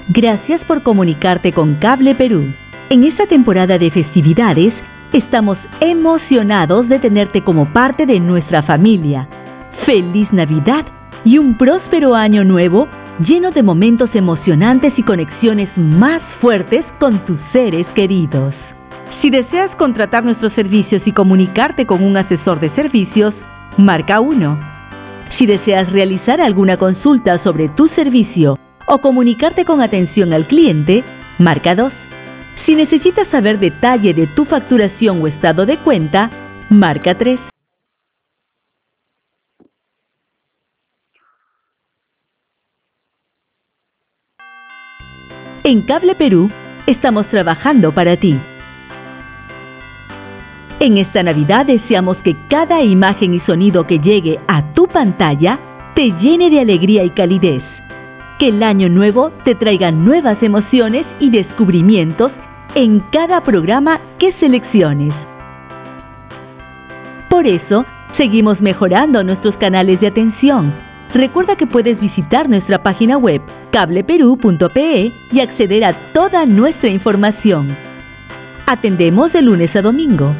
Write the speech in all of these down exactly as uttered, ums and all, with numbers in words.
Gracias por comunicarte con Cable Perú. En esta temporada de festividades, estamos emocionados de tenerte como parte de nuestra familia. ¡Feliz Navidad y un próspero año nuevo lleno de momentos emocionantes y conexiones más fuertes con tus seres queridos! Si deseas contratar nuestros servicios y comunicarte con un asesor de servicios, marca uno. Si deseas realizar alguna consulta sobre tu servicio o comunicarte con atención al cliente, marca dos. Si necesitas saber detalle de tu facturación o estado de cuenta, marca tres. En Cable Perú, estamos trabajando para ti. En esta Navidad deseamos que cada imagen y sonido que llegue a tu pantalla te llene de alegría y calidez. Que el año nuevo te traiga nuevas emociones y descubrimientos en cada programa que selecciones. Por eso, seguimos mejorando nuestros canales de atención. Recuerda que puedes visitar nuestra página web cable perú punto pe y acceder a toda nuestra información. Atendemos de lunes a domingo.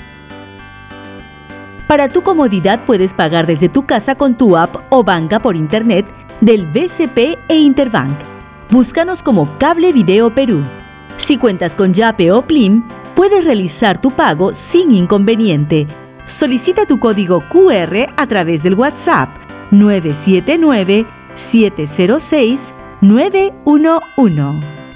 Para tu comodidad puedes pagar desde tu casa con tu app o banca por internet del B C P e Interbank. Búscanos como Cable Video Perú. Si cuentas con Yape o Plim, puedes realizar tu pago sin inconveniente. Solicita tu código cu erre a través del WhatsApp nueve siete nueve, siete cero seis, nueve uno uno.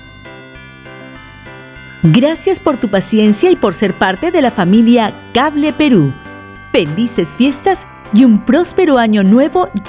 Gracias por tu paciencia y por ser parte de la familia Cable Perú. Felices fiestas y un próspero año nuevo